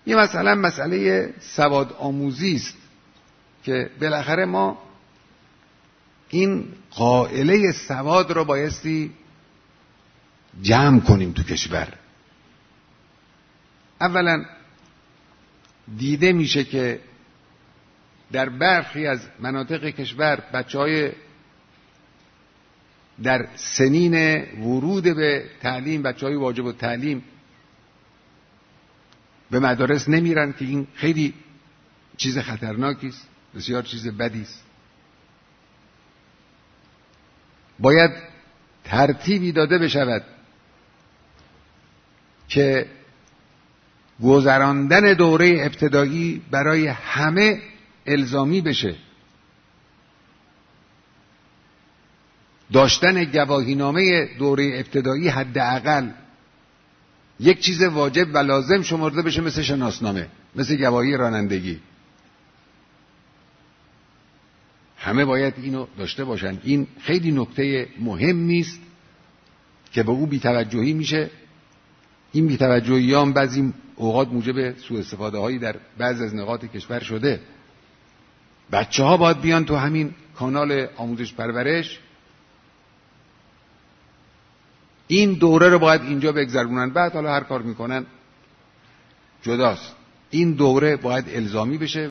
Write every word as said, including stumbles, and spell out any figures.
یه مثلا مسئله سواد آموزی است که بالاخره ما این قائله سواد را بایستی جمع کنیم تو کشور. اولا دیده میشه که در برخی از مناطق کشور بچه‌های در سنین ورود به تعلیم، بچه‌های واجب التعلیم به مدارس نمیرن که این خیلی چیز خطرناکی است، بسیار چیز بدی است. باید ترتیبی داده بشود که گذراندن دوره ابتدایی برای همه الزامی بشه. داشتن گواهینامه دوره ابتدایی حداقل یک چیز واجب و لازم شمرده بشه، مثل شناسنامه، مثل گواهی رانندگی. همه باید اینو داشته باشن. این خیلی نکته مهمی است که به او بی‌توجهی میشه. این بی‌توجهی هم بعضی اوقات موجب سوء استفاده هایی در بعضی از نقاط کشور شده. بچه ها باید بیان تو همین کانال آموزش پرورش، این دوره رو باید اینجا بگذرونن، بعد حالا هر کار میکنن جداست. این دوره باید الزامی بشه.